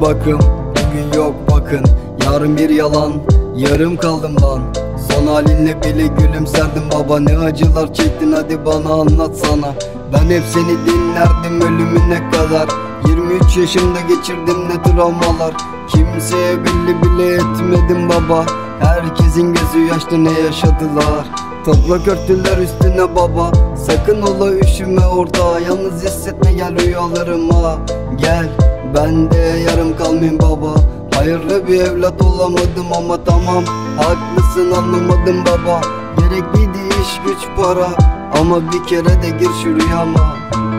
bakım, bugün yok bakın. Yarın bir yalan, yarım kaldım lan. Son halinle bile gülümserdim baba. Ne acılar çektin hadi bana anlatsana. Ben hep seni dinlerdim ölümüne kadar. 23 yaşımda geçirdim ne travmalar. Kimseye belli bile etmedim baba. Herkesin gözü yaşta ne yaşadılar. Toprak örtüler üstüne baba. Sakın ola üşüme orada. Yalnız hissetme gel rüyalarıma. Gel ben de yarım kalmayayım baba. Hayırlı bir evlat olamadım ama tamam, haklısın anlamadım baba. Gerekliydi iş güç para, ama bir kere de gir şu rüyama.